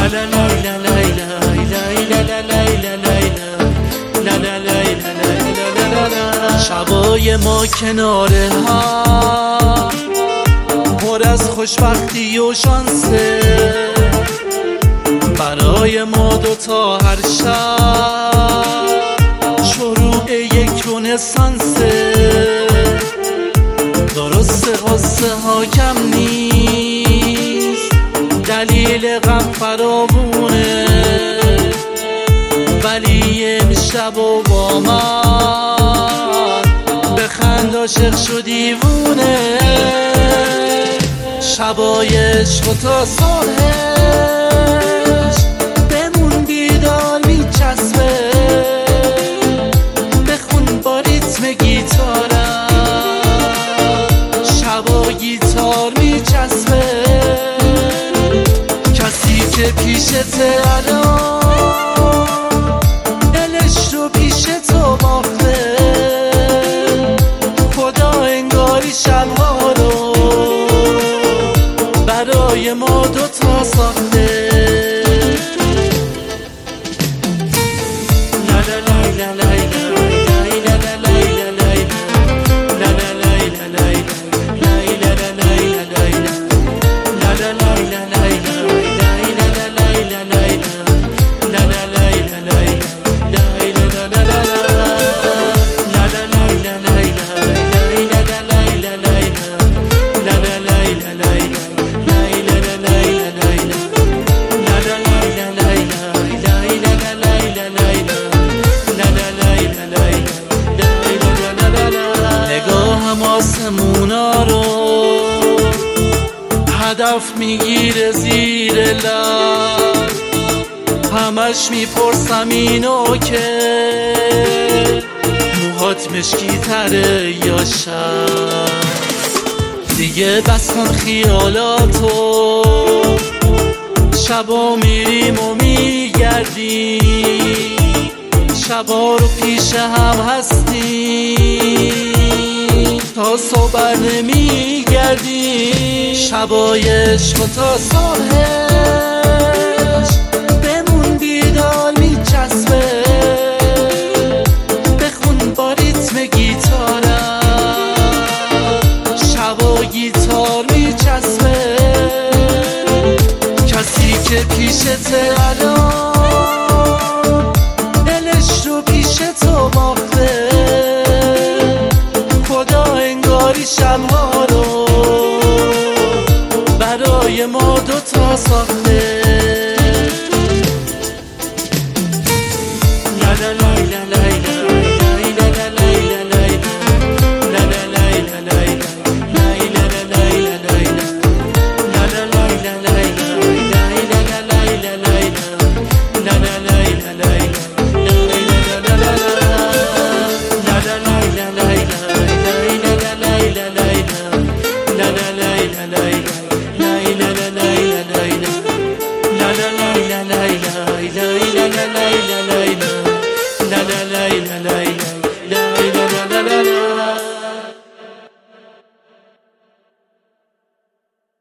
شبای ما کنار هم پر از خوشبختی و شانسه، برای ما دوتا هر شب شروع یک رنسانسه. درسته قصه ها کم نیست، دلیل غم فراوونه، ولی امشب و با من بخند عاشق شو دیوونه. شبای عشق و تا صبحش بمون بیدار میچسبه، بخون با ریتم گیتارم، شبا گیتار میچسبه. کسی که پیشته الان دلش رو پیش تو باخته، خدا انگاری شبها رو برای ما دوتا ساخته. آسمونا رو هدف میگیره زیر لب، همش میپرسم اینو که موهات مشکی تره یا شب. دیگه بس کن خیالاتو، شبا میریم و میگردیم، شبا رو پیش هم هستیم تا صبح نمیگردی. شبای عشق و تا صبحش بمون بیدار میچسبه، بخون با ریتم گیتارم، شبا گیتار میچسبه. کسی که پیشته الان دلش رو پیش تو باخته، شبها رو برای ما دوتا ساخته. la la la la la la la la la la la